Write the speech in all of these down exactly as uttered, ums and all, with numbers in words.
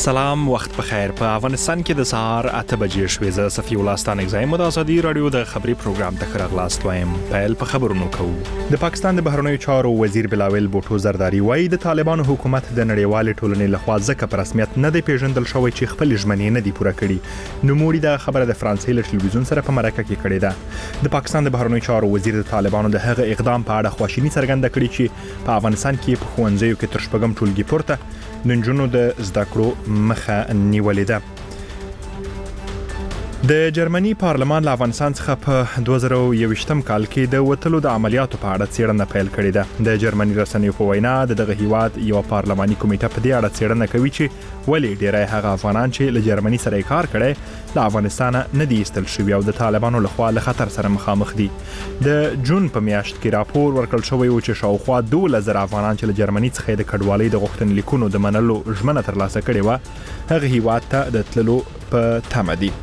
سلام، وخت بخیر. په افغانستان کې د سهار اته بجې شوې. زه صفي الله ستانک زایم د ازادي رادیو د خبري پروګرام ته راغلاست وایم. پیل په خبرونو کوو. د پاکستان د بهرنیو چارو وزیر بلاول بوټو زرداری وایي د طالبانو حکومت د نړیوال ټولنې لخوا ځکه په رسمیت نه دی پیژندل شوی چې خپل ژمنې نه دی پوره کړي. نوموړي د خبره د فرانسې له ټلویزیون سره په مرکه کې کړې ده. د پاکستان د بهرنیو چارو وزیر د طالبانو د هغه اقدام په اړه خواشیني څرګنده کړې چې په افغانستان کې په ښوونځیو کې تر شپږم ټولګي پورته د نجونو د زده کړو مخه نیولې ده. د جرمني پارلمان له افغانستان څخه په دوه زره او یوویشتم کال کې د وټلو د عملیاتو په اړه څېړنه پیل کړې ده. د جرمني رسنیو په وینا د دغه هیواد یو پارلماني کمیټه په دې اړه څېړنه کوي چې ولې ډېری هغه افغانان چې له جرمني سره کار کړي له افغانستان نه دي ایستل شوي او د طالبانو لخوا له خطر سره مخامخ دي. د جون په میاشت کې راپور ورکړل شوی و چې شاوخوا دولس زره افغانان چې له جرمني څخه د کډوالۍ د غوښتنې لیکونو د منلو ژمنه ترلاسه کړې و هغه هیواد ته د تللو په تمه دي.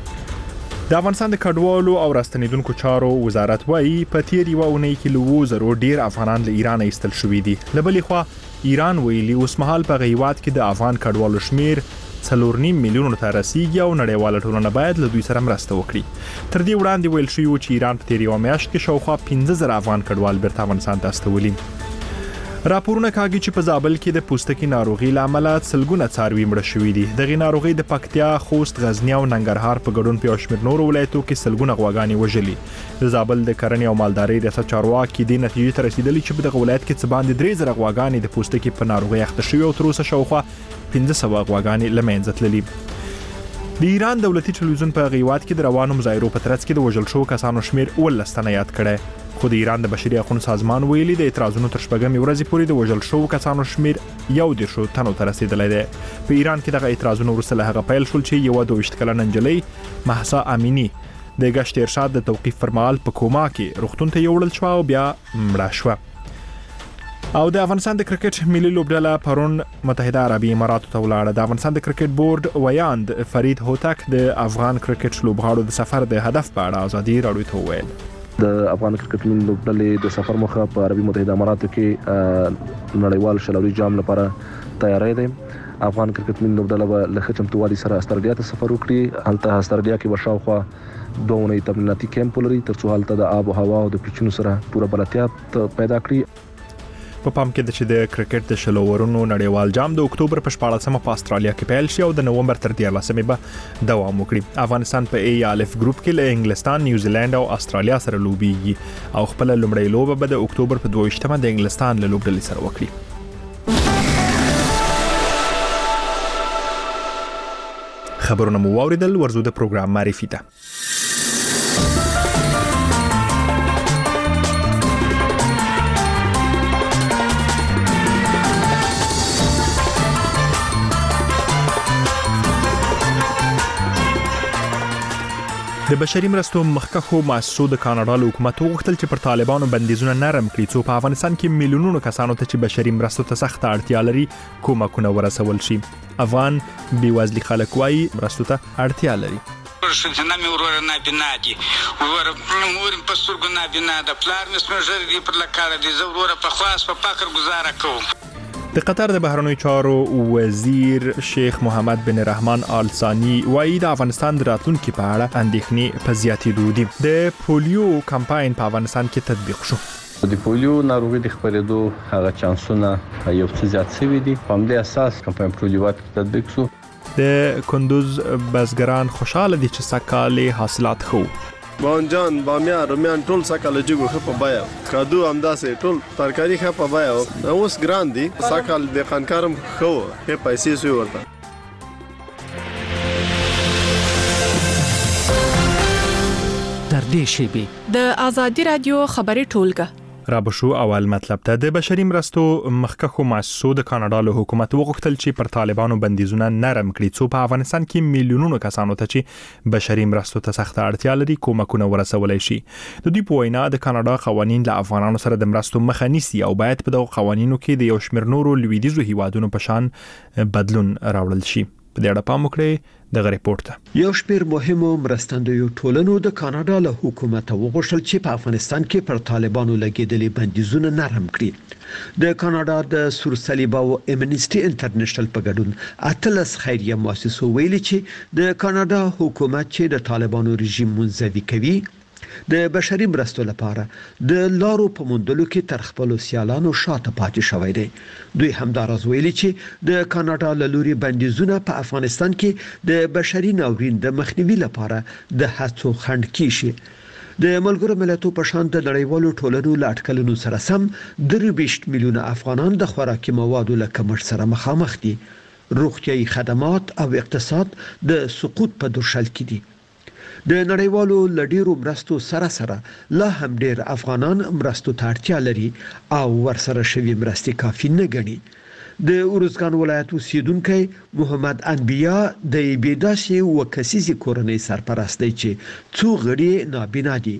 د افغانستان د کډوالو او راستنیدونکو چارو وزارت وایي په تیر یو اونۍ کې له اووه زرو ډیر افغانان له ایران ایستل شوي دي. له بلې خوا ایران ویلي اوس مهال په هیواد کې د افغان کډوالو شمیر څلور نیم میلیونو ته رسیږي او نړیواله ټولنه باید له دوی سره مرسته وکړي. تر دې وړاندې ویل شوی و چې ایران په تیر یو میاشت کې شاوخوا پنځه زره افغان کډوال بیرته افغانستان ته استولي. راپورونه کاږي چې په زابل کې د پوستکي ناروغي له امله سلګونه څاروي مړه شوي دي. دغه ناروغي د پکتیا، خوست، غزنی او ننګرهار په ګډون په شمېر نورو ولایتو کې سلګونه غواګانې وژلي. د زابل د کرنې او مالدارۍ ریاست چارواکي د نتیجې ته رسیدلي چې په دغه ولایت کې څه باندې درې زره غواګانې د پوستکي په ناروغي اخته شوي او تر اوسه شاوخوا پنځه سوه غواګانې له منځه تللي. د ایران دولتي ټلویزیون په هیواد کې د روانو مظاهرو په ترڅ کې د وژل شوو کسانو شمیر اوولس تنه یاد کړی. خو د ایران د بشري حقوقو سازمان ویلي د اعتراضونو تر شپږمې ورځې پورې د وژل شوو کسانو شمیر یو دېرشو تنو ته رسیدلی دی. په ایران کې دغه اعتراضونه وروسته له هغه پیل شول چې یوه دوه ویشت کلنه نجلۍ مهسا امینی د ګشت ارشاد د توقیف پر مهال په کوما کې روغتون ته یوړل شوه او بیا مړه شوه. او د افغانستان د کرکټ ملي لوبډله پرون متحده عربي اماراتو ته ولاړه. د افغانستان د کرکټ بورډ ویاند فرید هوتک د افغان کرکټ لوبغاړو د سفر د هدف په اړه ازادي راډیو ته وویل. د افغان کرکټ ملي لوبډلې د سفر موخه په عربي متحده اماراتو کې نړیوال شلوري جام لپاره تیاری دی. افغان کرکټ ملي لوبډله به له ښه چمتووالي سره استرالیا ته سفر وکړي. هلته استرالیا کې به شاوخوا دوه اونۍ تمریناتي کیمپ ولري تر څو هلته د آب او هوا او د پیچونو سره پوره بلدتیا پیدا کړي. په پام کې ده چې د کرکټ د شلو ورونو نړیوال جام د اکتوبر په شپاړلسمه په استرالیا کې پیل شي او د نومبر تر دیارلسمې به دوام وکړي. افغانستان په ای الف ګروپ کې له انګلستان، نیوزیلند او استرالیا سره لوبېږي او خپل لومړی لوبه به د اکتوبر په دوه ویشتمه د انګلستان له لوبډلې سره وکړي. خبرونه مو واوریدل. ورزو د پروګرام معرفي ده. د بشري مرستو مخکښو مؤسسو د کاناډا له حکومت وغوښتل چې پر طالبانو بندیزونه نرم کړي څو په افغانستان کې میلیونونو کسانو ته چې بشري مرستو ته سخته اړتیا لري کومکونه ورسول شي. افغان بېوزلي خلک وایي مرستو ته اړتیا لري. ښځینه مې وروره نابینا دي، وروره مور مې په سترګو نابینا ده، پلار مې سپینږیری دی پر لکاړه دی، زه وروره په خواست په فقر ګزاره کوم. د قطر د بهرنیو چارو وزیر شیخ محمد بن رحمان آل ثانی وایي د افغانستان د راتلونکي په اړه اندېښنې په زیاتېدو دي. د پولیو کمپاین په افغانستان کې تطبیق شو. د پولیو ناروغي د خپرېدو هغه چانسونه یو څه زیات شوي دي. په همدې اساس کمپاین په ټولو هېواد کې تطبیق شو. د کندوز بزګران خوشاله دي چې سږ حاصلات ښه وو. بانجان، بامیان، رومیان ټول سکه لجګو ښه په بیه، کادو همداسې ټول ترکاري ښه په بیه. اوس ګران دي، سکه د خانکارم ښه وو، ښه پیسې سوی ورته. در دې شیبې د ازادي رادیو خبري ټولګه را بشو. اول مطلب ته د بشري مرستو مخکښو مؤسسو د کاناډا له حکومت وغوښتل چې پر طالبانو بندیزونه نرم کړي څو په افغانستان کې میلیونونو کسانو ته چې بشري مرستو ته سخته اړتیا لري کومکونه ورسولای شي. د دوی په وینا د کاناډا قوانین له افغانانو سره د مرستو مخه نیسي او باید په دغه قوانینو کې د یو شمېر نورو لویدیځو هیوادونو په شان بدلون راوړل شي. په دې اړه پام وکړئ دغه ریپورت ته. یو شمېر مهمو مرستندویو ټولنو د کاناډا له حکومت وغوښتل چې په افغانستان کې پر طالبانو لګېدلې بندیزونه نرم کړي. د کاناډا د سور صلیب او امنیسټي انټرنیشنل په ګډون اتلس خیریه مؤسسو ویلي چې د کاناډا حکومت چې د طالبانو رژیم منزوي کوي د بشري مرستو لپاره د لارو په موندلو کې تر خپل سیالانو شاته پاتې شوی دی. دوی همداراز ویلي چې د کاناډا له لوري بندیزونه په افغانستان کې د بشري ناورین د مخنیوي لپاره د هڅو خنډ کیږي. د ملګرو ملتونو په شان د نړیوالو ټولنو له اټکلونو سره سم درویشت میلیونه افغانان د خوراکي موادو له کمښت سره مخامخ دي. روغتيایي خدمات او اقتصاد د سقوط په درشل کې دي. د نړیوالو لډیرو مرستو سره سره لا هم ډیر افغانان مرستو ته اړتیا لري او ورسره شوی مرستې کافي نه ګڼي. د اورزګان ولایت اوسیدونکو محمد انبیا د بیداسي وکسيزي کورنۍ سرپرست دی چې څو غړي نابینا دي.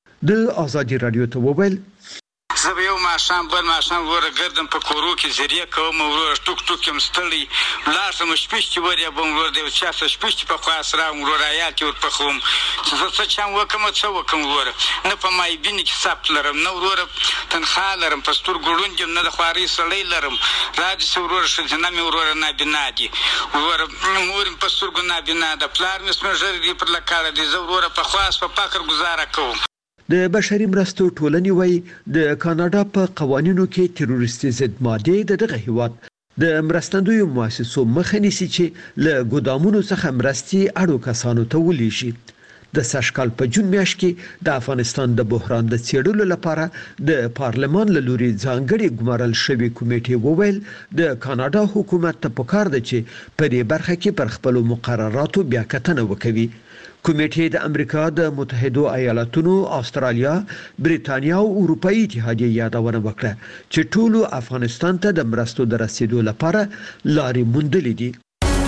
د ازادي رادیو ته وویل زه به یو ماښام بل ماښام وره ګردم په کورو کې زریه کوم ورور ټوک ټوک یم ستړی لاړم شپشتي وریا بم ورور دی چې تاسو شپشتي په خاص را ورور آیات ور په خوم زه څه چم وکم څه وکم ورور نه په مای بینه کې سپت لرم نه ورور تنخوا لرم پستور ګړوند نه د خواري سړی لرم راځي ورور شو نه مې ورور نه بنادي ورور مور پستور ګنا بنا د پلار مې سمجر دی پر لکاله دی زه ورور په خاص په فقر گزاره کوم. د بشري مرستو ټولنې وای د کاناډا په قوانینو کې تروریستي ضد ماده د دغه هیواد د مرستندویو مؤسسو مخه نیسي چې له ګودامونو څخه مرستي اړو کسانو ته ولېږي. د سشکال په جون میاشت کې د افغانستان د بحران د څېړلو لپاره د پارلمان له لوري ځانګړي ګمارل شوی کمیټې وویل د کاناډا حکومت ته پکار دی چې په دې برخه کې پر خپل مقرراتو بیا کتنه وکړي. کمیټې د امریکا د متحده ایالاتونو، استرالیا، بریتانیا او اروپאי اتحادیه یادونه وکړه چې ټولو افغانستان ته د مرستو د رسیدو لپاره لارې موندلې دي.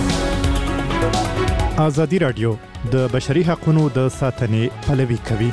ازادي رادیو د بشري حقوقو د ساتنې پلوي کوي.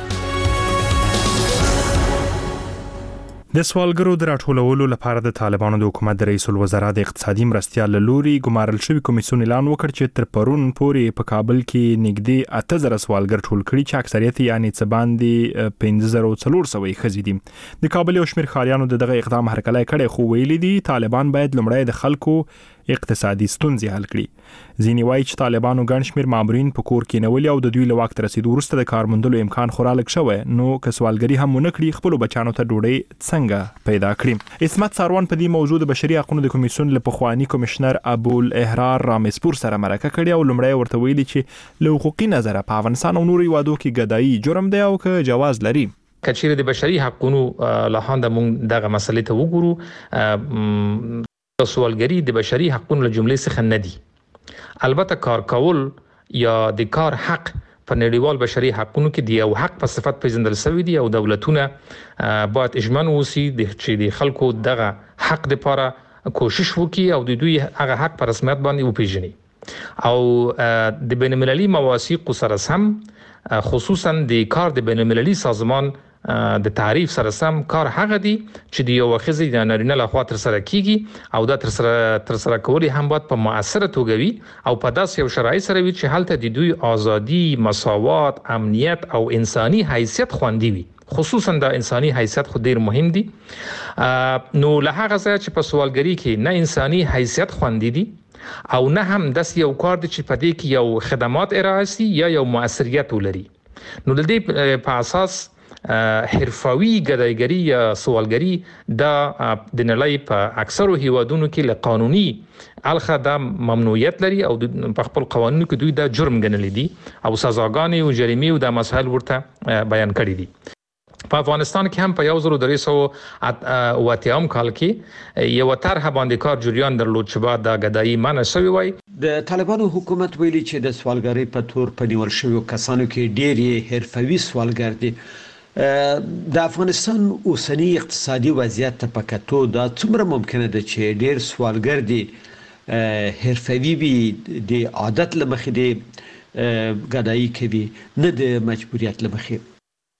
د سوالګرو د راټولولو لپاره د طالبانو د حکومت د رئیس الوزرا د اقتصادي مرستيال لوري ګمارل شوی کمیسیون اعلان وکړ چې تر پرون پورې په کابل کې نږدې اته زره سوالګر ټول کړي چې اکثریت یعنی څه باندې پنځه زره څلور سوه خزي دي. د کابل یو شمېر خالیانو د دغه اقدام هرکلی کړي خو ویلي دي طالبان باید لومړی د خلکو اقتصادي ستونزې حل کړي. ځینې وایي چې طالبانو ګڼ شمېر مامورین په کور کې نیولي او د دوی له واک ته رسیدو وروسته د کار موندلو امکان خورا لږ شوی، نو که سوالګري هم ونه کړي خپلو بچیانو ته ډوډۍ څنګه پیدا کړي. عصمت ساروان په دې موضوع د بشري حقوقو د کمیسیون له پخواني کمشنر ابوالاحرار رامسپور سره مرکه کړې او لومړی ورته ویلي چې له حقوقي نظره په افغانستان او نورو هیوادو کې ګدایي جرم دی او که جواز لري. کچېرې د بشري حقوقو لهانده موږ دغه مسلې ته وګورو، سوالګری د بشري حقوقو له جملې څخه نه دي. البته کار کول یا د کار حق په نړیوال بشري حقوقو کې دی او حق په صفت پیژندل شوی دی او دولتونه باید اجمن وسی د چې د خلکو دغه حق لپاره کوشش وکړي او د دوی هغه حق په رسمیت باندې وپیژني او د بین المللي مواثیق سره سم خصوصا د کار د بین المللي سازمان د تعریف سره سم کار هغه دی چې د یو خزي د نارینه له خوا تر سره کیږي او دا تر سره تر سره کولی هم باید په مؤثره توګه وي او په داسې یو شرایط سره وي چې هلته د دوی ازادي، مساوات، امنیت او انساني حیثیت خوندي وي. خصوصا د انساني حیثیت خو ډیر مهم دي. نو له هغه ځای چې په سوالګری کې نه انساني حیثیت خوندي دي او نه هم داسې یو کار دی چې په دې کې یو خدمات ارائه سي یا یو موثریت ولري، نو د دې په اساس حرفوي ګدایګری یا سوالګری د د نړۍ په اکثرو هیوادونو کې له قانوني الخه د ممنوعیت لري او په خپل قوانینو کې دوی د جرم ګڼل دي او سزاګانې او جریمې او د مسایل ورته بیان کړي دي. په افغانستان کې هم په یو زرو درې سوه او اتیا کال کې یو طرح باندې کار جریان درلود چې بعد د ګدایي منع شوی وای. د طالبانو حکومت ویلي چې د سوالګری په تور په نیول شوی کسانو کې ډېری حرفوي سوالګر دي. د افغانستان اوسنی اقتصادي وضعیت ته پکاتو دا څومره ممکنه ده چې ډېر سوالګر دي حرفوي وي د عادت لمخې دي ګدایي کوي نه د مجبوریت لمخې؟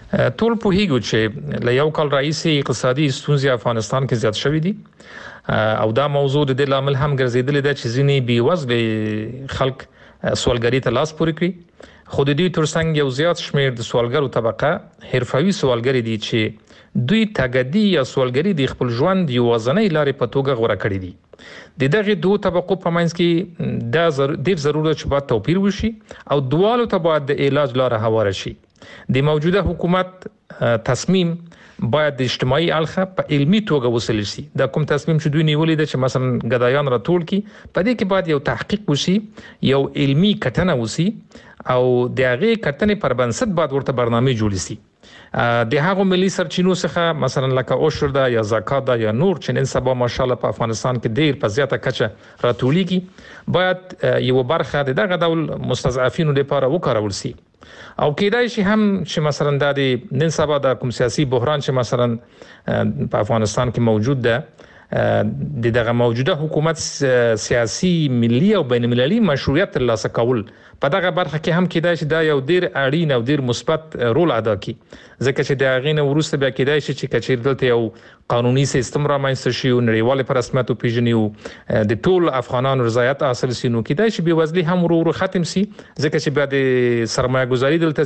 ټول په هیګو چې له یو کال راځي اقتصادي ستونزې افغانستان کې زیات شوې دي او دا موضوع د دې لامل هم ګرځیدل ده چې ځینې بیوزله خلک سوالګری ته لاس پورې کړي خو د دې ترڅنګ یو زیات شمېر د سوالګرو طبقه حرفوي سوالګری دي چې دوی تاګدي یا سوالګری د خپل ژوند یو ځنې لارې په توګه غوړه کړې دي د دغه دوه طبقو په منځ کې دا ډېر ضرورت چې باید توپیر وشي او دوالو ته باید د علاج لاره هواره شي د موجوده حکومت تصمیم باید د اجتماعي اړخ په علمي توګه وسیل شي دا کوم تصمیم چې دوی نیولې ده چې مثلا غدایان راټول کی په دې کې باید یو تحقیق وشي یو علمي کتنه وشي او د هغه کتنې پر بنسټ باید ورته برنامه جوړ شي د هغو ملي سرچینو څخه مثلا لکه اوشر ده یا زکات ده یا نور چې نن سبا ماشاءالله په افغانستان کې ډیر په زیاته کچه راټولېږي باید یو برخه دغه ډول مستضعفینو لپاره وکارول شي او کېدای شي هم چې مثلا د نن سبا د کوم سیاسي بحران چې مثلا په افغانستان کې موجود ده د دغه موجوده حکومت سیاسي ملي او بین المللي مشروعیت ترلاسه کول په دغه برخه کې هم کېدای شي دا یو ډیر اړین او ډیر مثبت رول ادا کوي ځکه چې د هغې نه وروسته بیا کېدای شي چې کچیر دلته یو قانوني سیستم رامنځته شي او نړیوال په رسمیت وپیژني او د ټول افغانانو رضایت حاصل شي نو کېدای شي بېوزلي هم ورو ورو ختم شي ځکه چې بیا د سرمایه ګذاري دلته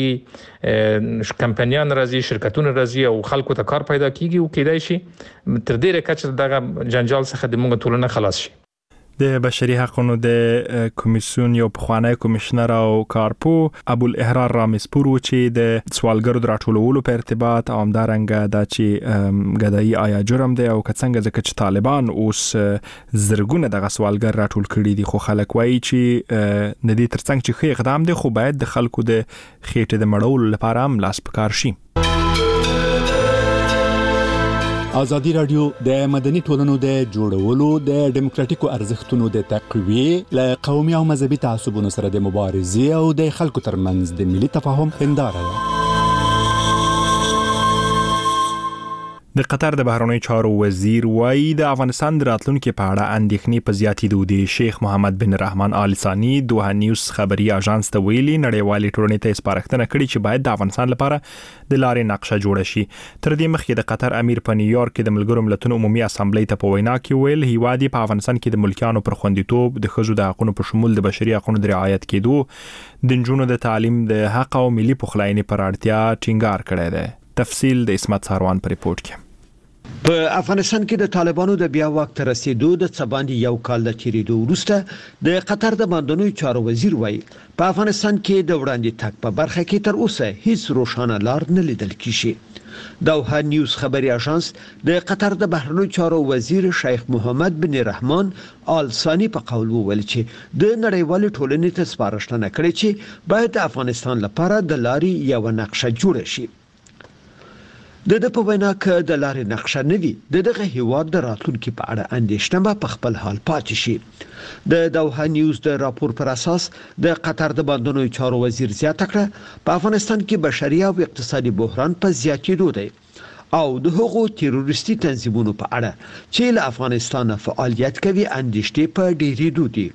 زیاتېږي کمپنیان راځي شرکتونه راځي او خلکو ته کار پیدا کیږي او کېدای شي تر ډېره کچه دغه جنجال څخه د موږ ټولنه خلاص شي د بشري حقوقو د کمیسیون یو پخوانی کمشنر او کارپو ابو الاحرار رامزپور و چې د سوالګرو د راټولولو په ارتباط او همدارنګه دا چې غدایي آیا جرم دی او څنګه ځکه چې طالبان اوس زرګونه دغه سوالګر راټول کړي دي خو خلک وایي چې د دې ترڅنګ چې خې اقدام دی خو باید د خلکو د خېټې د مړولو لپاره هم لاس پکار شي ازادي رادیو د مدني ټولنو د جوړولو د ډیموکراتیکو ارزښتونو د تقویه ل قومي او مذهبي تعصبونو سره د مبارزې او د خلکو ترمنځ د ملي تفاهم هنداره ده د قطر د بهرنیو چارو وزیر وایي د افغانستان د راتلونکو په اړه اندېښنې په زیاتېدو دي شیخ محمد بن رحمان آل ثاني دوه نیوز خبري اژانس ته ویلي نړیوالې ټولنې ته سپارښتنه کړې چې باید د افغانستان لپاره د لارې نقشه جوړه شي تر دې مخکې د قطر امیر په نیویارک کې د ملګرو ملتونو عمومي اسامبلې ته په وینا کې ویل هیواد په افغانستان کې د ملکیانو پر خوندیتوب د ښځو د حقوقو په شمول د بشري حقوقو د رعایت کېدو د نجونو د تعلیم د حق او ملي پخلاینې پر اړتیا ټینګار کړی دی تفصیل د اسمت ساروان پر ریپورت کې په افغانستان کې د طالبانو د بیا واک ته رسیدو د څباندې یو کال د تیریدو وروسته د قطر د باندنوي چارو وزیر وایي په افغانستان کې د وړاندې تک په برخه کې تر اوسه هیڅ روښانه لار نه لیدل کیږي دوه نیوز خبري اژانس د قطر د بهرنیو چارو وزیر شیخ محمد بن رحمان آل ثاني په قول وویل چې د نړیوال ټولنې ته سپارښتنه کړې چې باید د افغانستان لپاره د لارې یو نقشه جوړه شي د د په وینا کې د لارې نقشه نه وي د دغه هیواد د راتلونکو په اړه اندېښنه به په خپل حال پاتې شي د دوه نیوز د راپور پر اساس د قطر د باندنوي چارو وزیر زیاته کړه په افغانستان کې بشري او اقتصادي بحران په زیاتېدو دی او د هغو تروریستي تنظیمونو په اړه چې له افغانستان فعالیت کوي اندېښنې په ډېرېدو دي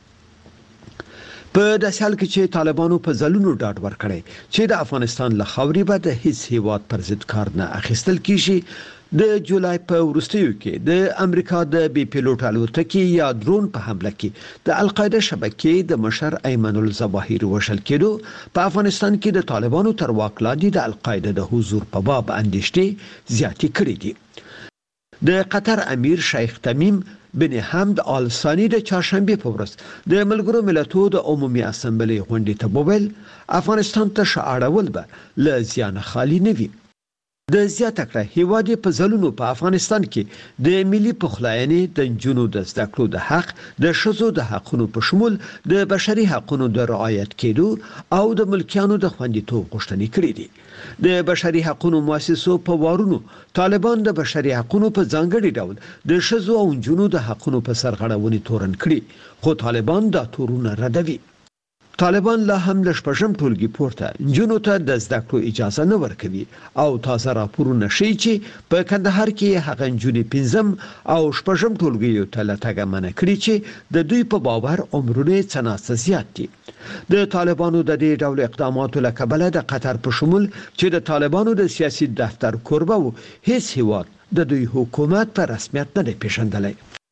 په داسې حال کې چې طالبانو په ځلونو ډاډ ورکړی چې د افغانستان له خاورې به د هیڅ هیواد پر ضد کار نه اخیستل کیږي د جولای په وروستیو کې د امریکا د بي پیلوټ الوتکې یا درون په حمله کې د القاعده شبکې د مشر ایمن الظواهری وشل کېدو په افغانستان کې د طالبانو تر واک لاندې د القاعده د حضور په باب اندېښنې زیاتې کړې دي د قطر امیر شیخ تمیم بن حمد آل ثاني د چهارشنبه په ورځ د ملګرو ملتونو د عمومي اسامبلې غونډې ته وویل افغانستان ته شاړول به له زیان خالی نه وي د زیاته کړه هیواد په ځلونو په افغانستان کې د ملي پخلاینې د جنونو د زده کړو د حق د شذو د حقونو په شمول د بشري حقونو د رعایت کېدو او د ملکیانو د خوندیتوب غوښتنې کړې دي د بشري حقونو مؤسسو په وارونو طالبان د بشري حقونو په ځانګړي ډول د شذو او جنونو د حقونو په سرغړونې تورن کړي خو طالبان دا تورونه ردوي طالبان لا هم له شپږم ټولګي پورته نجونو ته د زده کړو اجازه نه ورکوي او تازه راپورونه ښیي چې په کندهار کې هغه نجونې پنځم او شپږم ټولګیو ته له تګه منع کړي چې د دوی په باور عمرونه څه ناڅه زیات دي. د طالبانو د دې ډول اقداماتو له کبله د قطر په شمول چې د طالبانو د سیاسي دفتر کوربه و هیڅ هیواد د دوی حکومت په رسمیت نه دی پیژندلی.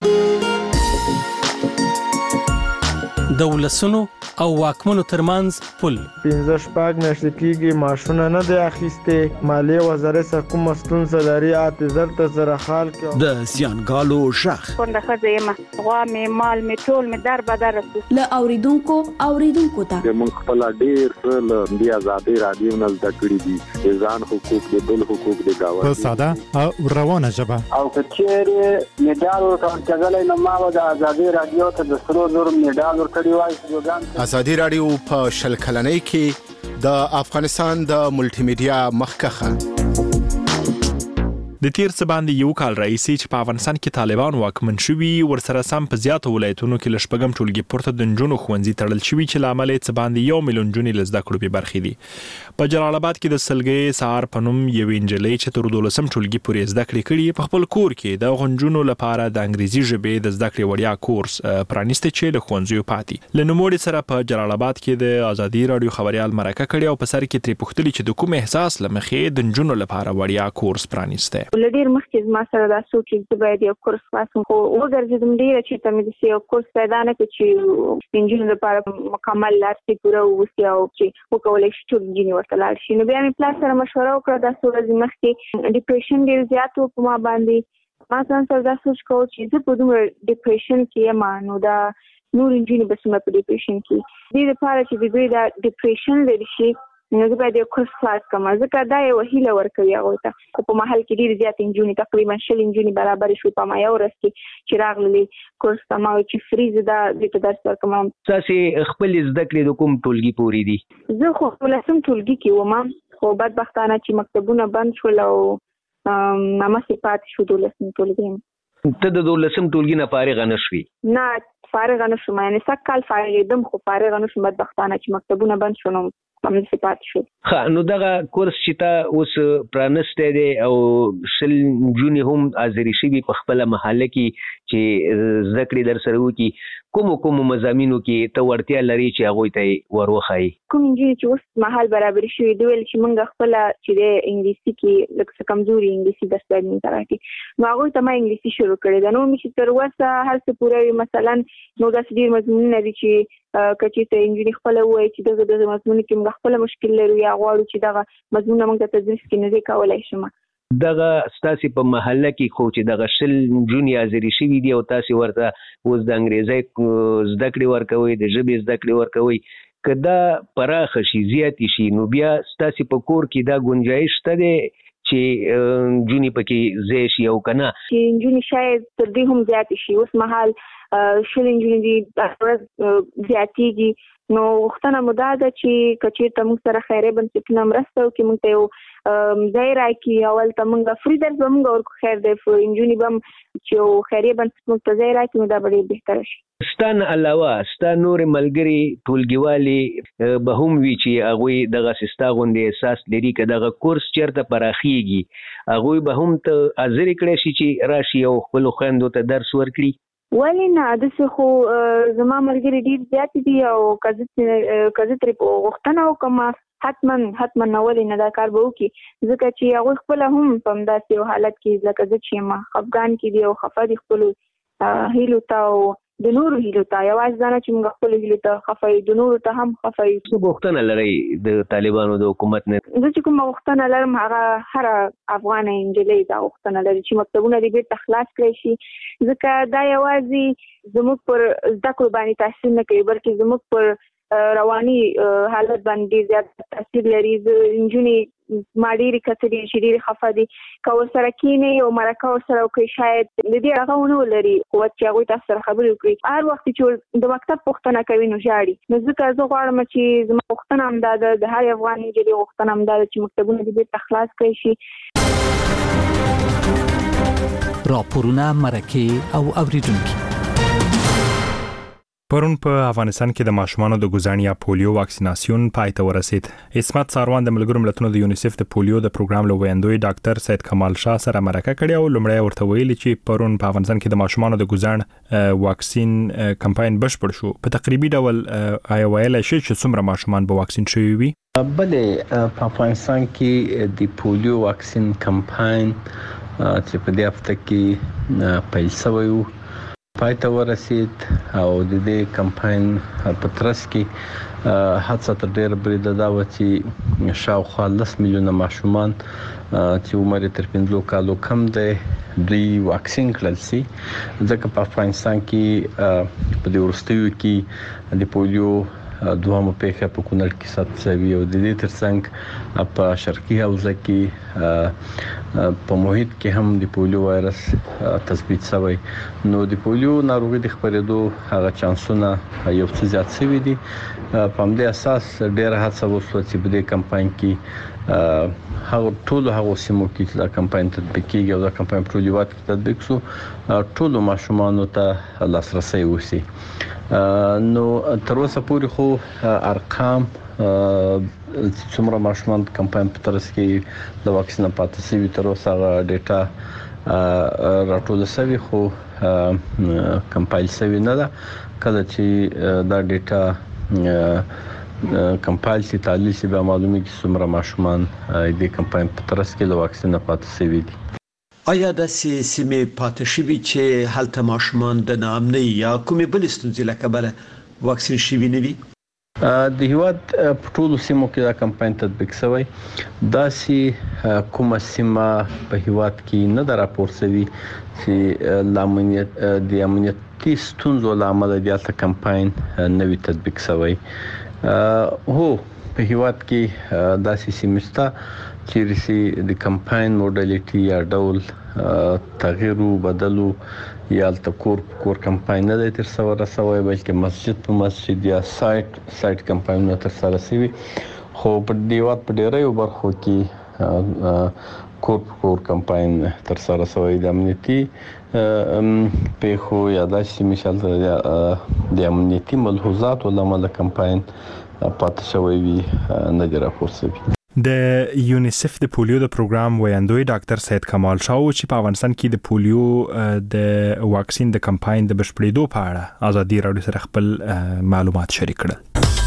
د ولسونو او واکمنو ترمنځ پل پنځه شپږ میاشتې کېږي معاشونه نه دی اخیستې. مالیې وزارت سره کومه ستونزه لري اته زر ته زره خال کې د زیانګالو ژغ کونډه ښځه یم غوا مې مال مې ټول مې در بدر رسو له اوریدونکو اوریدونکو ته موږ خپل ډیر څه له دې آزادۍ رادیو نه زده کړي دي ځان حقوق د بل حقوق د گاونډي په ساده او روانه ژبه او کچېره میډال ورکړل نو ما د آزادۍ رادیو ته د سرو زر میډال ورکړی وای. آزادي رادیو په شل کلنۍ کې د افغانستان د ملټي میډیا مخکخه د تیر څه باندې یو کال راځي چې په افغانستان کې طالبان واکمن شوي ورسره سم په زیاتو ولایتونو کې لشپږم ټولګي پورته د نجونو ښوونځي تړل شوي چې لامل یې څه باندې یو میلیون نجونې له زده کړو بې برخې دي. په جلال آباد کې د سلګۍ سهار په نوم یوې نجلۍ چې تر دولسم ټولګي پورې زده کړې کړي په خپل کور کې د هغو نجونو لپاره د انګریزي ژبې د زده کړې وړیا کورس پرانیستی چې له ښوونځیو پاتې. له نوموړي سره په جلال آباد کې د ازادي راډیو خبریال مرکه کړې او په سر کې ترې پوښتلي چې د کوم احساس له مخې د نجونو لپاره وړیا کورس پرانیستی. ډېر مخکې ما سره دا سوچ چې باید یو کورس خلاصم خو وګرځېدم ډېره چې ته مې داسې یو کورس پیدا نه کړ چې د نجونو لپاره مکمل لارښتي پوره واوسي او چې وکولی شي ټول نجونې ورته لاړ شي. نو بیا مې پلار سره مشوره وکړه دا څو ورځې مخکې ډیپریشن ډېر زیات و په ما باندې. ما ځان سره دا سوچ کوو چې زه په دومره ډیپریشن کې یم نو دا نور نجونې به څومره په ډیپریشن کې دې لپاره چې د دوی دا ډیپریشن لرې شي نو زه باید یو کورس خلاص کړم. ځکه دا یوه هیله ورکوي هغوی ته خو په محل کې ډېرې زیاتې نجونې تقریبا شل نجونې برابرې شوې په ما یو ورځ کې چې راغللې کورس ته ما وایي چې فری زه دا دوی ته درس ورکوم. تاسې خپلې زده کړې د کوم ټولګي پورې دي؟ زه خو دولسم ټولګي کې وم خو بدبختانه چې مکتبونه بند شول او همسې پاتې شو دولسم ټولګي. ته د دولسم ټولګي نه فارغه نه شوې؟ نه فارغه نه شوم یعنې سږ کال فارغېدم خو فارغه نه شوم بدبختانه چې مکتبونه بند شو نو همداسې پاتې شو. ښه نو دغه کورس چې تا اوس پرانستی دی او شل نجونې هم حاضرې شوي په خپله محله کې چې زده کړې در سره وکړي کومو کومو مضامینو کې ته وړتیا لري چې هغوی ته یې ور وښایي؟ کوم نجونې چې اوس مهال برابرې شوي دوی ویل چې موږ خپله چې دی انګلیسي کې لږ څه کمزوري انګلیسي درس باید موږ ته راکړي نو هغوی ته ما انګلیسي شروع کړې ده. نو مې چې تر اوسه هر څه پوره وي مثلا نو داسې ډېر مضمونونه دي چې که چېرته نجونې خپله ووایي چې دغه دغه مضمونو کې موږ خپله مشکل لرو یا غواړو چې دغه مضمونونه موږ ته تدریس کړي نو دې کولی شم. دغه ستاسې په محله کې خو چې دغه شل نجونې حاضرې شوي دي او تاسې ورته اوس د انګریزۍ زده کړې ورکوئ د ژبې زده کړې ورکوئ که دا پراخه شي زیاتې شي نو بیا ستاسې په کور کې دا ګنجایش شته دی چې نجونې پکې ځای شي او که نه؟ چې نجونې شاید تر دې هم زیاتې شي. اوس مهال شل نجونې دي ورځ زیاتېږي نو غوښتنه مو دا ده چې که چېرته موږ سره خیریه بنسټونه مرسته وکړي موږ ته یو ځای راکړي اول ته موږ فری درس به موږ ورکړو خیر دی نجونې به هم چې یو خیریه بنسټ موږ ته ځای راکړي نو دا به ډېر بهتره شي. ستا نه علاوه ستا نورې ملګرې ټولګیوالې به هم وي چې هغوی دغسې ستا غوندې احساس لري که دغه کورس چېرته پراخېږي هغوی به هم ته حاضرې کړی شي چې راشي او خپلو خویندو ته درس ورکړي؟ ولې نه داسې خو زما ملګري ډېر زیاتې دي او که زه ترې غوښتنه وکړم حتما حتما نه ولې نه دا کار به وکړي ځکه چې هغوی خپله هم په همداسې یو حالت کې لکه زه چې یم خفګان کې دي او خفه دي خپلو هیلو ته او د نورو هیلو ته یوازې دا نه چې موږ خپلو هیلو ته خفه یو د نورو ته هم خفه یو. څه غوښتنه لرئ د طالبانو د حکومت نه؟ زه چې کومه غوښتنه لرم هغه هره افغانه نجلۍ دا غوښتنه لري چې مکتبونه دې بېرته خلاص کړی شي ځکه دا یوازې زموږ پر زده کړو باندې تاثیر نه کوي بلکې زموږ پر رواني حالت باندې ډېر زیات تاثیر لري. نجونې ما ډېرې کتلې چې ډېرې خفه دي که ورسره کښېنئ او مرکه ورسره وکړئ شاید د دې هغه ونه ولري قوت چې هغوی تاسو سره خبرې وکړي. هر وخت چې د مکتب پوښتنه کوي نو ژاړي نو ځکه زه غواړم چې زما غوښتنه همدا ده د هر افغان نجلۍ غوښتنه همدا ده چې مکتبونه دې بېرته خلاص کړی شي. راپورونه مرکې او اوریدونکي پرون په افغانستان کې د ماشومانو د ګوزڼ یا پولیو واکسیناسیون پای ته ورسید. عصمت ساروان د ملګرو ملتونو د یونیسف د پولیو د پروګرام له ویاندوی ډاکټر سید کمال شاه سره مرکه کړې او لومړی ورته ویلي چې پرون په افغانستان کې د ماشومانو د ګوزڼ واکسین کمپاین بشپړ شو. په تقریبي ډول آیا ویلای شي چې څومره ماشومان به واکسین شوي وي؟ بلې په افغانستان کې د پولیو واکسین کمپاین چې په دې هفته کې پیل شوی و پای ته ورسید او د دې کمپاین په ترڅ کې هڅه تر ډیره بریده دا و چې شاوخوا لس میلیونه ماشومان چې عمر تر پنځه کالو کم دی دوی واکسین کړل شي. ځکه په افغانستان کې په دې وروستیو کې د پولیو دوامه پیښه په کونړ کې ثبت شوې او د دې ترڅنګ په شرقي حوزه کې په محیط کې هم د پولیو وایرس تثبیت شوی. نو د پولیو ناروغي د خپرېدو هغه چانسونه یو څه زیات شوي دي. په همدې اساس ډېره هڅه وشوه چې په دې کمپاین کې هغه ټول هغه سیمو کې چې دا کمپاین تطبیق کیږي او دا کمپاین په لویوات کې تطبیق شو ټول ماشومانو ته لاسرسي وشي. نو تر اوسه پورې خو ارقام څومره ماشومان کمپاین په ترڅ کې د واکسین پاتې شوي تر اوسه ډیټا راټول شوی خو کمپایل شوی نه ده. کله چې دا ډیټا کمپایل شي تعلیل شي به معلومه کې څومره ماشومان د کمپاین په ترڅ کې د واکسین پاتې شوي دي. آیا د سیمې پاتې شوي چې هلته ماشومان د ناامنۍ یا کومې بلې ستونزې له کبله واکسین شوي نه وي؟ د هیواد په ټولو سیمو کې دا کمپاین تطبیق شوی. داسې کومه سیمه په هیواد کې نه ده راپور شوي چې د امنیت د امنیتي ستونزو له امله دلته کمپاین نه وي تطبیق شوی. هو په هیواد کې داسې سیمې شته چې رسي د کمپاین موډالیټي یا ډول تغییرو بدلو یا التکور کور کمپاین نه تر څو رسوي بلکې مسجد په مسجد یا سایت سایت کمپاین نه تر سره شوی. خو په دیوات په ډیرو برخو کې کور کور کمپاین تر سره شوی. د امنیتي پیښو یا داسې مثال د امنیتي ملحوظات ولامل کمپاین پاتې شوی وي نه دی راپور شوی. د یونیسف د پولیو د پروګرام ویاندوی ډاکټر سید کمال شاه چې په افغانستان کې د پولیو د واکسین د کمپاین د بشپړېدو په اړه ازادي راډیو سره خپل معلومات شریک کړل.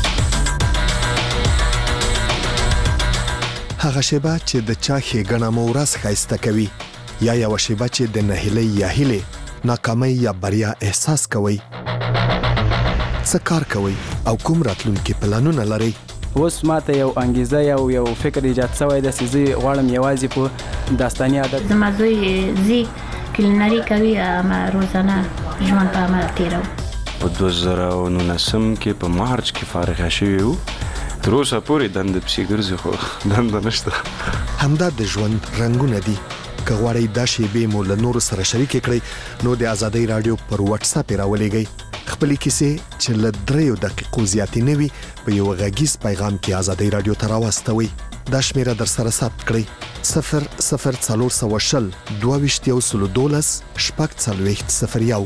هغه شیبه چې د چا ښېګڼه مو ورځ ښایسته کوي یا یوه شیبه چې د نهیلۍ یا هیلې ناکامۍ یا بریا احساس کوئ، څه کار کوئ او کوم راتلونکي پلانونه لرئ؟ اوس ماته یو انګیزه یو یو فکر ایجاد شوی دی چې زه غواړم یوازې په داستاني عادت زما زوی زی کلینري کوي اما روزانه ژوند په عمل تیرو. په دوه زره او نولسم کې په مارچ کې فارغه شوی وو. تر اوسه پورې دنده پسې ګرځي خو دنده نشته. همدا د ژوند رنګونه دي. که غواړئ دا شیبې مو له نورو سره شریکې کړئ نو د ازادۍ راډیو پر واتس اپ راولېږئ. خپلې کیسې چې له دریو دقیقو زیاتې نه وي په یو غږیز پیغام کې ازادۍ راډیو ته راواستوئ. دا شمیره در سره ثبت کړئ: صفر صفر څلور سوه شل دوه ویشت یو سلو دولس شپږ څلوېښت صفر یو.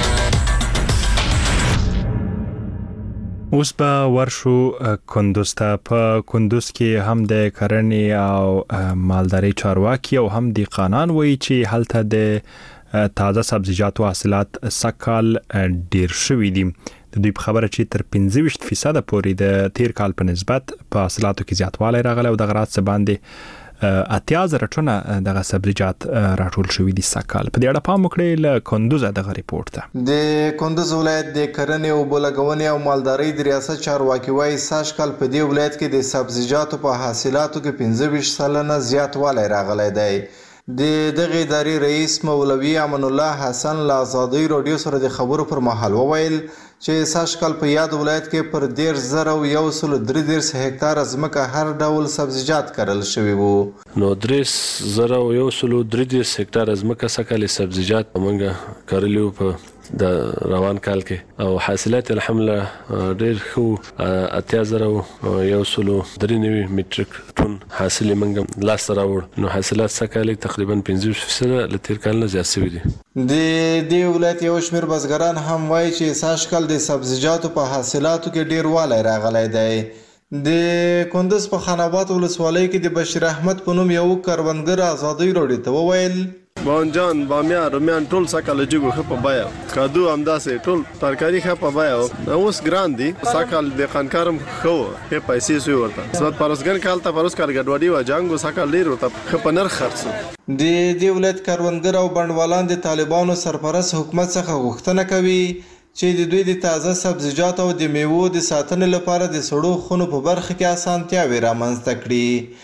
اوس به ورشو کندوز ته. په کندوز کې هم د کرنې او مالدارۍ چارواکي او هم دهقانان وایي چې هلته د تازه سبزیجاتو حاصلات سږکال ډیر شوي دي. د دوی په خبره چې تر پنځه ویشت فیصده پورې د تیر کال په نسبت په حاصلاتو کې زیاتوالی راغلی او دغه راز څه باندې اتیا زره ټنه دغه سبزیجات راټول شوي دي سږکال. په دې اړه پام وکړئ. له کندوزه دغه ریپورت ته. د کندوز ولایت د کرنې او اوبو لګونې او مالدارۍ د ریاست چارواکي وایي سږکال په دې ولایت کې د سبزیجاتو په حاصلاتو کې پنځه ویشت سلنه زیاتوالی راغلی دی. د دغه ادارې رئیس مولوي امان الله حسن له ازادۍ راډیو سره د خبرو پر مهال وویل چې سږکال په یاد ولایت کې پر دېرش زره او یو سلو درې دېرش هکتاره ځمکه هر ډول سبزیجات کرل شوي وو. نو دېرش زره او یو سلو درې دېرش هکتاره ځمکه سږکال سبزیجات موږ کرلي وو په د روان کال کې او حاصلات الحمدلله ډېر ښه اتیا زره یو سلو درې نوي میټریک ټن حاصل منګم لاس راوړ نو حاصلات سکهاله تقریبا پنځه فیصد له تیر کال نه زیات شوي دي. د دې ولایت یو شمېر بزګران هم وایي چې سږکال د سبزیجاتو په حاصلاتو کې ډېر والی راغلی دی. د کندز په خان آباد ولسوالۍ کې د بشیر احمد په نوم یو کروندګر ازادۍ راډیو ته وویل بانجان بامیان رومیان ټول سکهاله جګو ښه په بیه کادو همداسې ټول ترکاري ښه په بیه اوس ګران دي سکهال د قنکارم ښه وو ښې پیسې سوی ورته زموږ پروسګن کال ته پروس کال ګډوډي وه جنګ سکهال ډېر ورته ښه په نرخ خرڅ شو. د دې ولایت کروندګر او بڼوالان د طالبانو سرپرست حکومت څخه غوښتنه کوي چې د دوی د تازه سبزیجاتو او د میوو د ساتنې لپاره د سړو خونو په برخه کې اسانتیاوې رامنځته کړي.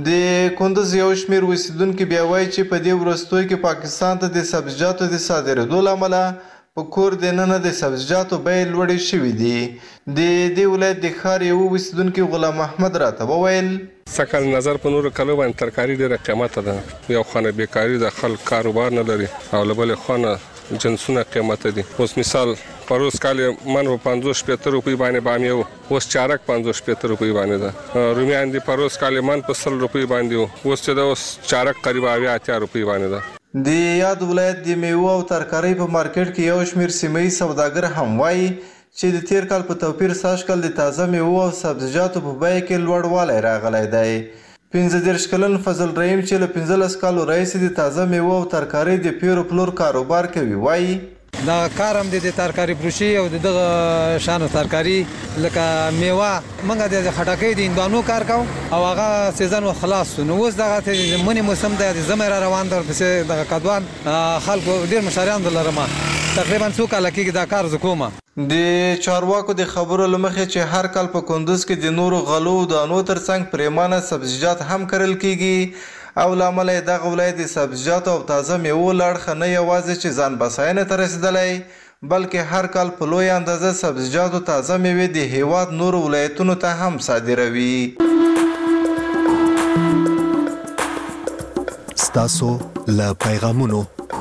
د کندز یو شمېر اوسیدونکي بیا وایي چې په دې وروستیو کې پاکستان ته د سبزیجاتو د صادرېدو له امله په کور دننه د سبزیجاتو بیې لوړې شوي دي. د دې ولایت د ښار یو اوسیدونکي غلام محمد راته وویل سکهال نظر په نورو کلو باندې ترکاري ډېره قیمته ده یو خانه بیکاري د خلک کاروبار نه لري او له بلې خانه جنسونه قیمته دي. اوس مثال پروس کال من په پنځوس شپېته روپۍ باندې بامیه و اوس چارک پنځوس شپېته روپۍ باندې ده. رومیان دي پروس کال من په سل روپۍ باندې و اوس چې ده اوس چارک قریب اویا اتیا روپۍ باندې ده. د یاد ولایت د میوو او ترکارۍ په مارکیټ کې یو شمېر سیمه ییز سوداګر هم وایي چې د تیر کال په توپیر سږکال د تازه میوو او سبزیجاتو په بیه کې لوړوالی راغلی دی. پنځه دېرش کلن فضل رحیم چې له پنځلس کالو راهیسې د تازه میوو او ترکارۍ د پیرو پلور کاروبار کوي وایي دا کار هم د ترکاري فروشي او دغه شانو ترکاري لکه میوه موږ د خټکۍ د هندوانو کار کوو او هغه سیزن خلاص نو اوس دغه منی موسم د زمر روان در پسې دغه کدوان خلکو ډیر مشاریان دلرمه تقریبا څو کال کې دا کار زکومه. د چارواکو د خبرو لمخې چې هر کال په کندز کې د نورو غلو دانو ترڅنګ پریمانه سبزیجات هم کرل کیږي او لامل یې دغه ولایت د سبزیجاتو او تازه میوو له اړخه نه یوازې چې ځان بساینې ته رسېدلی بلکې هر کال په لوی اندازه سبزیجاتو تازه میوې د هیواد نورو ولایتونو ته هم صادروي. ستاسو له پیغامونو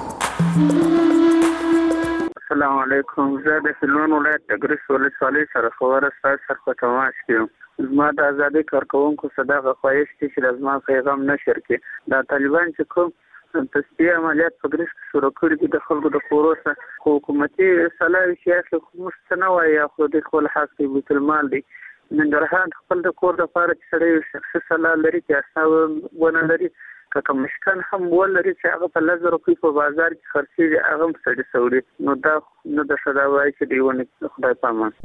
السلام علیکم. زه د هلمند ولایت د ګرس ولسوالۍ سره خبره ستاسو سره په تماس کې یم. زما د ازادۍ کارکوونکو څخه دغه خواهش دی چې د زما پیغام نشر کړي. دا طالبان چې کوم تصفیه عملیات په ګرس کې شروع کړي دي د خلکو د کورو څخه خو حکومتي سلاوي چې اخلي خو موږ څه نه وایي خو د خپل حق دی بیت المال دی. ننګرهار خپل د کور دپاره چې سړی شخصي سلا لري چې اسناد ونه لري که کوم مشکن هم ولري چې هغه په لس زره روپۍ په بازار کې خرڅېږي هغه هم سړي سوړي نو دا نه د ښه دا وایي چې دی ونه خدای پامان.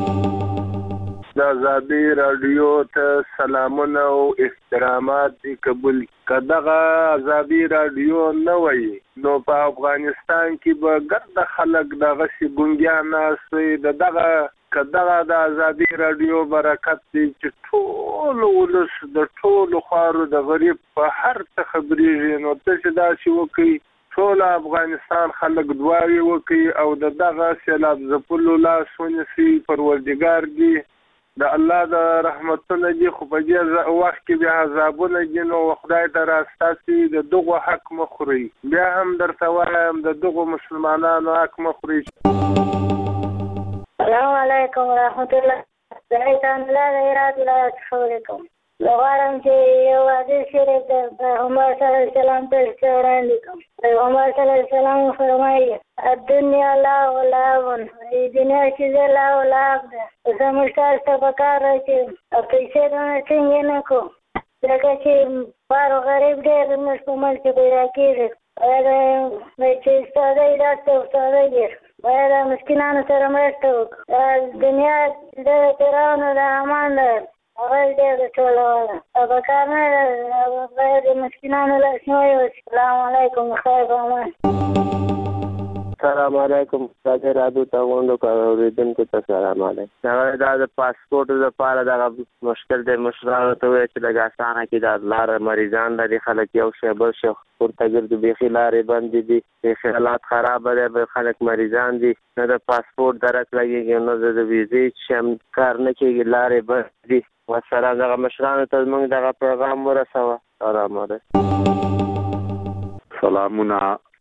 د ازادۍ راډیو ته سلامونه او احترامات دي قبول که دغه ازادۍ راډیو نه وای نو په افغانستان کې به ګرده خلک دغسې ګونګیان ناست وي د دغه که دغه د ازادۍ راډیو برکت دی چې ټول ولس د ټولو خوارو د غریب په هر څه خبرېږي نو ته چې داسې وکړي ټول افغانستان خلک دعاوې وکړي او د دغه سیلاب ځپلو لاس ونیسي پروردګار دی د الله د رحمتونه دي خو په دې وخت کې بیا عذابونه دي نو خدای ته راستاسي د دغو حق مه خورئ بیا هم درته وایم د دغو مسلمانانو حق مه خورئ. السلام علیکم ورحمت الله. زه ایتان الله د هرات ولایت خبرې کوم. زه غواړم چې یو حدیث شریف د پیغمبر صلی الله علیه وسلم ته وړاندې کړم. پیغمبر صلی الله علیه وسلم فرمایي الدنیا لهو لعب دنیا چې لهو لعب ده. زموږ تاسو ته پکار دی چې پیسې دونه څنګه نه کړو ځکه چې بار غریب ډېر زموږ په منځ کې پیدا کېږي چې استادۍ داسې استادۍ ډېر باید مسکینانو سره مرسته وکړو. دنیا د فرعون د حامان ده هغه ډېر ټولوله او پکار نه ده باید د مسکینانو لاسنیوی وشي. السلام علیکم خیر په امان. السلام علیکم. راځه راځو ته غونډو اورېدونکو ته سلام علیکم. هغه دا د پاسپورټ لپاره دغه مشکل دی مشرانو ته وایي چې لږ اسانه کړي دا لاره مریضان لري خلک یو شی بل شی ورته ګرځي بیخي لارې بندې دي بیخي حالات خرابه دی خلک مریضان دي نه د پاسپورټ درک لګېږي نه د ویزې چې هم کار نه کېږي لارې بند دي. والسلام. دغه مشرانو ته زموږ دغه پیغام ورسوه. سلام علیکم. سلامونه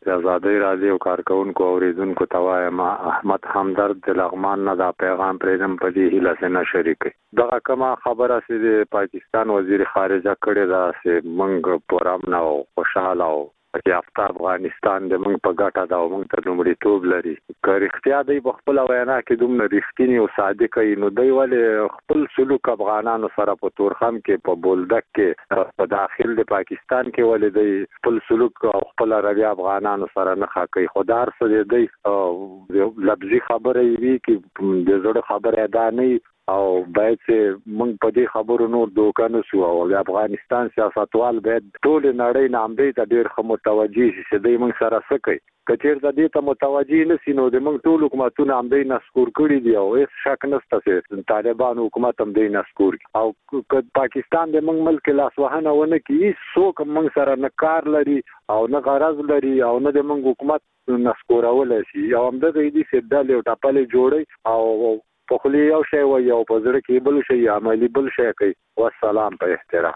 د ازادي رادیو کارکونکو او اوریدونکو ته وایم احمد همدرد د لغمان نه دا پیغام پرېږدم په دې هیله چې نه شریکي دغه کومه خبره چې د پاکستان وزیر خارجه کړې ده چې موږ پر امن او خوشاله او یافته افغانستان د موږ په ګټه دا موږ ته لومړیتوب لري که رښتیا دی په خپل وینا کې دومره رښتینی او صادق وي نو دی ولې خپل سلوک افغانانو سره په تورخم کې په بولدک کې په داخل د پاکستان کې ولې دی خپل سلوک او خپل رویه افغانانو سره نه ښه خو دا هر څه دی لفظي خبره وي کې د زړه خبره ادا نه او باید چې موږ په دې خبرو نور دوکه نه شو او د افغانستان سیاستوال باید ټول نړۍ نامدې ته ډېر ښه متوجه شي چې دوی موږ سره څه کوي که چېرته دې ته متوجه نه شي نو د موږ ټول حکومتونه همدې نسکور کړي دي او هېڅ شک نشته چې طالبان حکومت هم دې نسکور کړي او که پاکستان د موږ ملک لاسوهنه ونه کړي هېڅ څوک موږ سره نه کار لري او نه غرض لري او نه د موږ حکومت نسکورولی شي او همدغه دي چې ډلې او ټپلې جوړوي او په خولي یو شی وایي او په زړه کې بل شی عملي بل شی کوي والسلام په احترام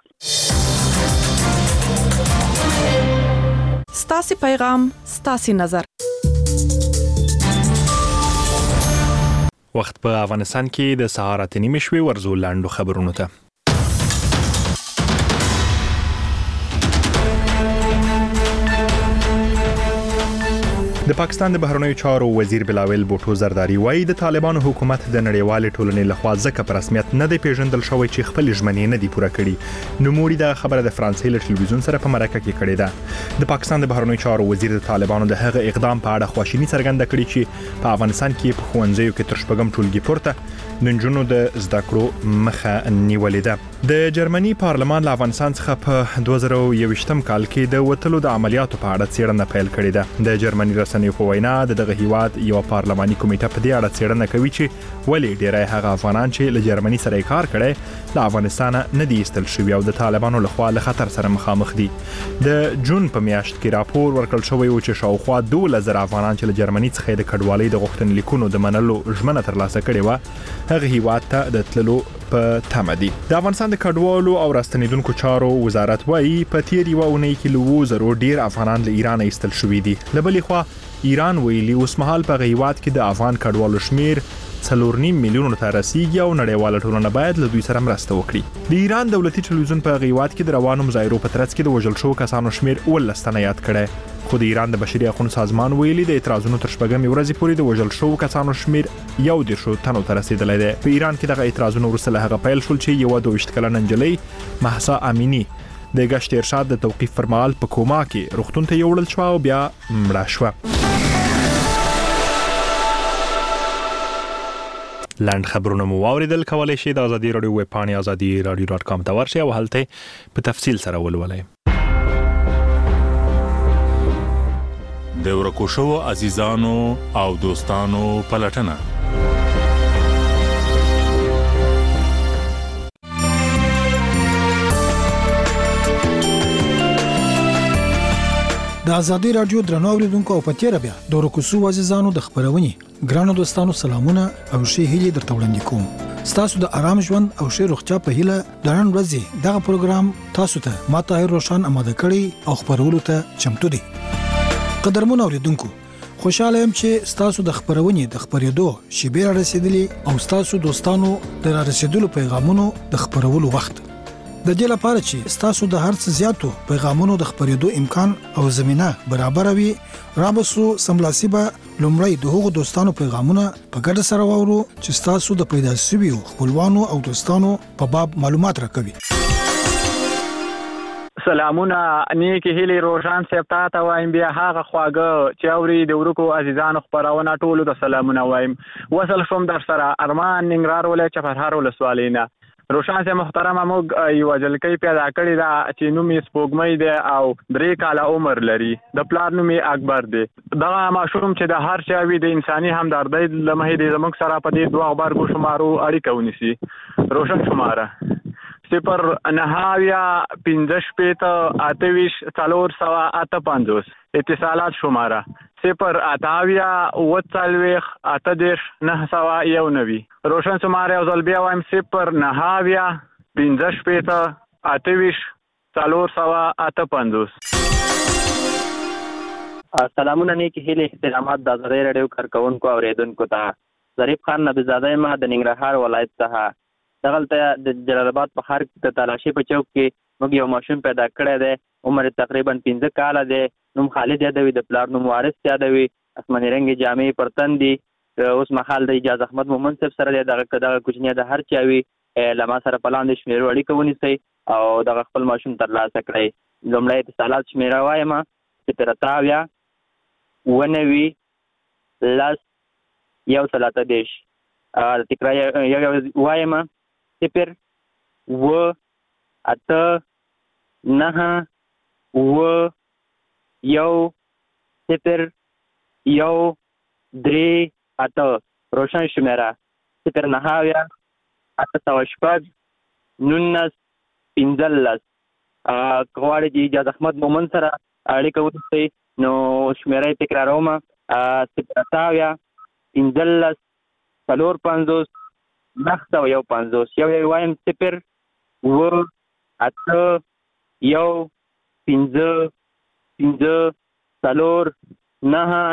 ستاسو پیغام ستاسو نظر وخت په افغانستان کې د سهار اته نیمې شوي ورزو لاندو خبرونو ته د پاکستان د بهرنیو چارو وزیر بلاول بوټو زرداری وایي د طالبانو حکومت د نړیوال ټولنې لخوا ځکه په رسمیت نه دی پیژندل شوی چې خپل ژمنې نه دی پوره کړي نو موړي د خبره د فرانسې له ټلویزیون سره په مرکه کې کړې ده د پاکستان د بهرنیو چارو وزیر د طالبانو د هغه اقدام په اړه خواشینی څرګنده کړې چې په افغانستان کې په ښوونځیو کې تر شپږم ټولګي پورته د نجونو د زده کړو مخه نیولې ده د جرمني پارلمان له افغانستان څخه په دوه زره او یوویشتم کال کې د وټلو د عملیاتو په اړه څېړنه پیل کړې ده د جرمني رسنیو په وینا دغه هیواد یو پارلماني کمیټه په دې اړه څېړنه کوي چې ولې ډېری هغه افغانان چې له جرمني سره کار کړي له افغانستان نه دي ایستل شوي او د طالبانو لخوا له خطر سره مخامخ دي د جون په میاشت کې راپور ورکړل شوی و چې شاوخوا دوولس زره افغانان چې له جرمني څخه د کډوالۍ د غوښتنلیکونو د منلو ژمنه ترلاسه کړې وه هغه هیواد ته د تللو په تمه دي د افغانستان د کډوالو او راستنیدونکو چارو وزارت وایي په تیر یو اونۍ کې له اووه زرو ډیر افغانان له ایران ایستل شوي دي له بلې خوا ایران ویلي اوس مهال په هیواد کې د افغان کډوالو شمیر څلور نیم میلیونو ته رسیږي او نړیواله ټولنه باید له دوی سره مرسته وکړي د ایران دولتي ټلویزیون په هیواد کې د روانو مظاهرو په ترڅ کې د وژل شوو کسانو شمیر اوولس تنه یاد کړی خو د ایران د بشري حقوقو سازمان ویلي د اعتراضونو تر شپږمې ورځې پورې د وژل شوو کسانو شمیر یو دېرشو تنو ته رسیدلی دی په ایران کې دغه اعتراضونه وروسته له هغه پیل شول چې یوه دوه ویشت کلنه نجلۍ مهسا امینی د ګشت ارشاد د توقیف پر مهال په کوما کې روغتون ته یوړل شوه او بیا مړه شوه لاند خبرونه مو واوریدل کولای شئ د ازادي رادیو ویب پاڼې ازادي رادیو ډاټ کام ته ورشئ او هلته په تفصیل سره ولولئ د ورکو شوو عزیزانو او دوستانو پلټنه د ازادي رادیو درنو اوریدونکو او پتیره بیا د ورکوسو عزیزانو د خبرونې ګرانو دوستانو سلامونه او ښه هیلې درته وړاندې کوم ستاسو د آرام ژوند او ښه روغتیا په هیله د نن ورځې دغه پروګرام تاسو ته ما طاهر روشن آماده کړی او خبرولو ته چمتو دي قدرمن اوریدونکو خوشاله يم چې ستاسو د خبرونې د خبرېدو شیبه رسیدلی او ستاسو دوستانو د رسیدلو پیغامونو د خبرولو وخت د دې لپاره چې ستاسو د هر څه زیاتو پیغامونو د خبرېدو امکان او زمينه برابر وي رابسو سملاسيبه لومړی د هغو دوستانو پیغامونه په ګډه سره وورو چې ستاسو د پیدا شویو خپلوانو او دوستانو په باب معلومات راکوي سلامونه نیکی هیلی روشن سپتا تا وایم بیا هغه خواږه چې اوري د ورکو عزیزانو خبرونه ټولو د سلامونه وایم وصل شوم در سره ارمان ننګرهار ولایت چپرهار ولسوالینا روشن سه محترم موږ یو جلکې پیدا کړی دا چې نوم یې سپوږمۍ دی او درې کاله عمر لري د پلار نوم یې اکبر دی دغه ماشوم چې د هر چا وی د انساني همدردۍ لمحې د زموږ سره په دې دوه غبرګو شمارو اړیکه ونیسي روشن شماره صفر نهاویا پنځه شپېته اته ویشت څلور سوه اته پنځوس اتصالات شماره صفر اتاویا اووه څلوېښت اته دېرش نهه سوه یو نوي روشن شماره یو ځل بیا وایم صفر نهاویا پنځه شپېته اته ویشت څلور سوه اته پنځوس سلامونه نیک هیلې احترامات د آزادۍ راډیو کارکونکو اوریدونکو ته ظریف خان نبیزاده یم د ننګرهار ولایت څخه دغلته د جلال آباد په ښار کې د تالاشۍ په چوک کې موږ یو ماشوم پیدا کړی دی. عمر تقریبا پنځه کاله دی. نوم خالد یادوي، د پلار نوم وارث یادوي. اسماني رنګې جامې پر تن دي. اوس مهال د اجاز احمد مومن صاحب سره دی. دغه دغه کوچنی د هر چا وي له ما سره په لاندې شمېرو اړیکه ونیسئ او دغه خپل ماشوم ترلاسه کړئ. لومړی اتصالات شمېره وایم: صفر اته اویا اووه نوي لس یو سل اته دېرش. تکرار یو وایم: صفر اووه اته نهه اووه یو صفر یو درې اته. روشن شمېره: صفر نهه اویا اته سوه شپږ نولس پنځلس. که غواړئ چې اجاز احمد مومن سره اړیکه ونیسئ نو شمېره یې تکراروم: صفر اته اویا پنځلس څلور پنځوس نهه سوه یو پنځوس. یو یې وایم: صفر اووه اته یو پنځه پنځه څلور نهه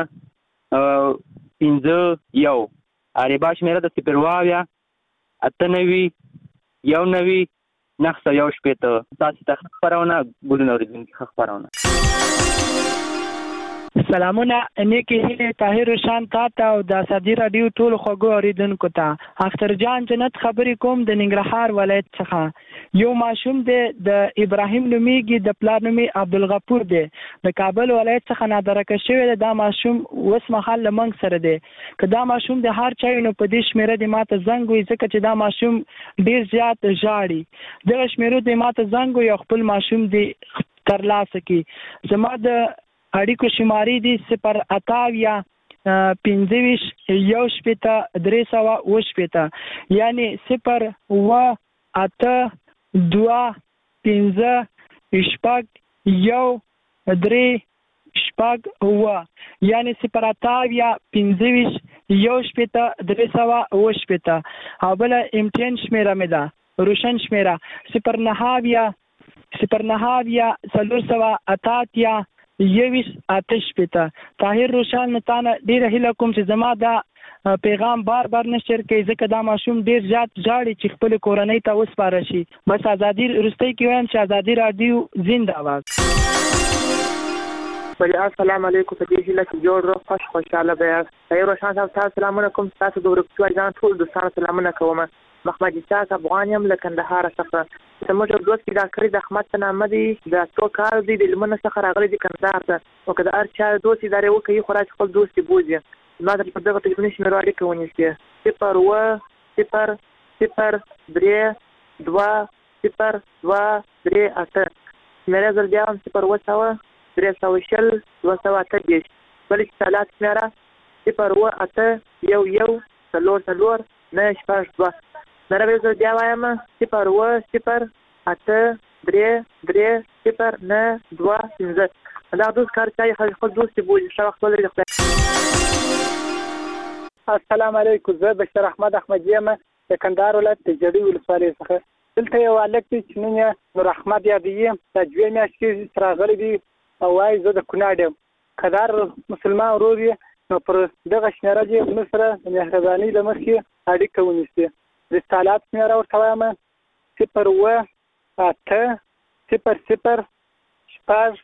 پنځه یو. عربا شمېره د صفر اووه اویا اته نوي یو نوي نهه سوه یو شپېته. تاسې ته ښه خپرونه، ګلونه اورېدونکي ښه خپرونه. سلامونه نیکې هیلې طاهر روشان تا ته او د ازادي راډیو ټولو خوږو اورېدونکو ته. اختر جان جنت خبرې کوم د ننګرهار ولایت څخه. یو ماشوم دی د ابراهیم نومیږي، د پلار نوم یې عبدالغفور دی. د کابل ولایت څخه نادرکه شوی دی. دا ماشوم اوس مهال له موږ سره دی. که دا ماشوم د هر چا وي نو په دې شمېره دې ما ته زنګ وي، ځکه چې دا ماشوم ډېر زیات ژاړي. دغه شمېرو دې ما ته زنګ وي او خپل ماشوم دې ترلاسه کړي. زما د اړیکو شمارې دي: صفر اته اویا پنځه ویشت یو شپېته درې سوه اوه شپېته. یعنې صفر اووه اته دوه پنځه شپږ یو درې شپږ اووه. یعنې صفر اته اویا پنځه ویشت یو شپېته درې سوه اوه شپېته. او بله امټین شمېره مې ده، روشن شمېره: صفر نهه اویا صفر نهه اویا څلور سوه اته اتیا یویشت اته شپېته. طاهر روشان تا نه ډېره هیله کوم چې زما دا پیغام بار بار نشر کړئ، ځکه دا ماشوم ډېر زیات ژاړي چې خپلې کورنۍ ته وسپاره شي. بس ازادي وروستۍ کې وایم چې ازادي راډیو زنده باد. السلام علیکم. په دې هیله چې جوړ روغ خوش خوشحاله به یاست. طاهر روشان صاحب تاسو سلامونه کوم. تاسو د ورکتو اجان ټول دوستانو سلامونه کوم. محمد اسحاق افغان یم له کندهار څخه. زموږ دوست پیدا کړی د احمد په نامه دی. د څو کال دی د لمنه څخه راغلی دی کندهار ته. او که د هر چا دوست ادارې وکړي خو راځي خپل دوست یې بوځي. زما د په دغه تلیفوني شمېرو اړیکه ونیسي: صفر اووه صفر صفر درې دوه صفر دوه درې اته. شمېره زر بیا هم: صفر اووه سوه درې سوه شل دوه سوه اته دېرش. بلې اتصالات شمېره: صفر اووه اته یو یو څلور څلور نه شپږ دوه. نره زه بیا وایم: صفر اووه صفر اته درې درې صفر نه دوه پنځه. دا دوست کار چای خپل دوست بوځي. ښه وخت ولرئ. السلام علیکم. زه بشیر احمد احمدی یم د کندهار ولایت د جړۍ ولسوالۍ څخه. دلته یو هلک دی چې نوم یې نور احمد یادوي. دا دوې میاشتې کې راغلی دی او وایي زه د کونړ یم. که دا مسلمان ورور یې نو پر دغه شمېره دې زموږ سره د مهربانۍ له مخې اړیکه ونیسي. رسالات شمېره ورته وایم: صفر اووه اته صفر صفر شپږ